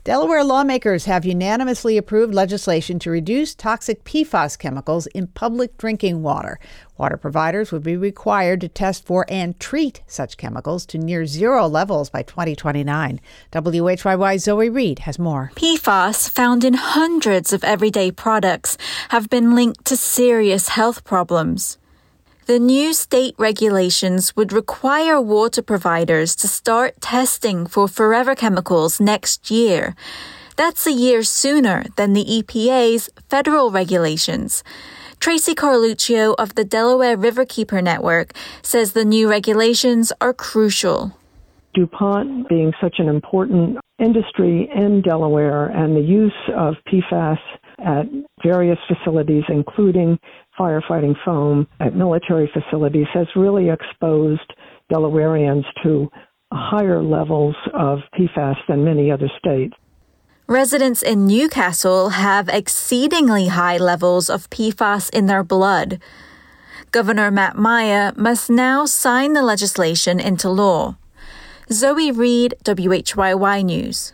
Delaware lawmakers have unanimously approved legislation to reduce toxic PFAS chemicals in public drinking water. Water providers would be required to test for and treat such chemicals to near zero levels by 2029. WHYY's Zoe Reed has more. PFAS, found in hundreds of everyday products, have been linked to serious health problems. The new state regulations would require water providers to start testing for forever chemicals next year. That's a year sooner than the EPA's federal regulations. Tracy Carluccio of the Delaware Riverkeeper Network says the new regulations are crucial. DuPont being such an important industry in Delaware and the use of PFAS at various facilities, including firefighting foam at military facilities, has really exposed Delawareans to higher levels of PFAS than many other states. Residents in Newcastle have exceedingly high levels of PFAS in their blood. Governor Matt Maya must now sign the legislation into law. Zoe Reed, WHYY News.